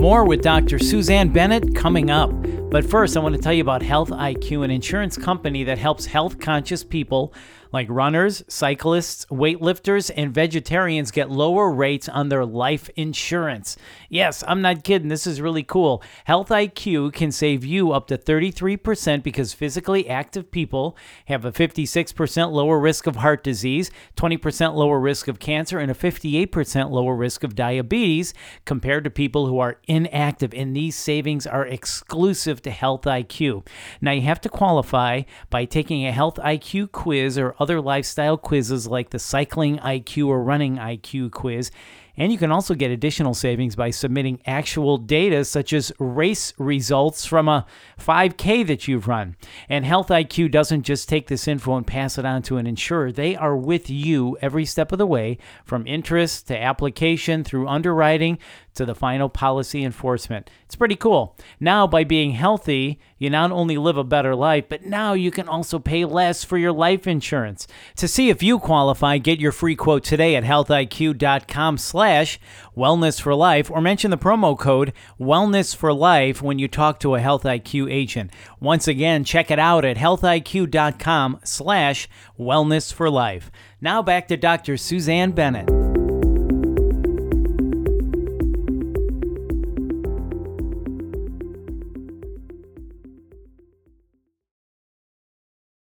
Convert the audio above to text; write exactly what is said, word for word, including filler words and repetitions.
More with Doctor Suzanne Bennett coming up. But first, I want to tell you about Health I Q, an insurance company that helps health-conscious people like runners, cyclists, weightlifters, and vegetarians get lower rates on their life insurance. Yes, I'm not kidding. This is really cool. Health I Q can save you up to thirty-three percent because physically active people have a fifty-six percent lower risk of heart disease, twenty percent lower risk of cancer, and a fifty-eight percent lower risk of diabetes compared to people who are inactive. And these savings are exclusive to Health I Q. Now, you have to qualify by taking a Health I Q quiz or other lifestyle quizzes like the Cycling I Q or Running I Q quiz. And you can also get additional savings by submitting actual data such as race results from a five K that you've run. And Health I Q doesn't just take this info and pass it on to an insurer. They are with you every step of the way, from interest to application through underwriting to the final policy enforcement. It's pretty cool. Now, by being healthy, you not only live a better life, but now you can also pay less for your life insurance. To see if you qualify, get your free quote today at healthiq.com slash wellness for life, or mention the promo code wellness for life when you talk to a Health I Q agent. Once again, check it out at healthiq.com slash wellness for life. Now back to Doctor Suzanne Bennett.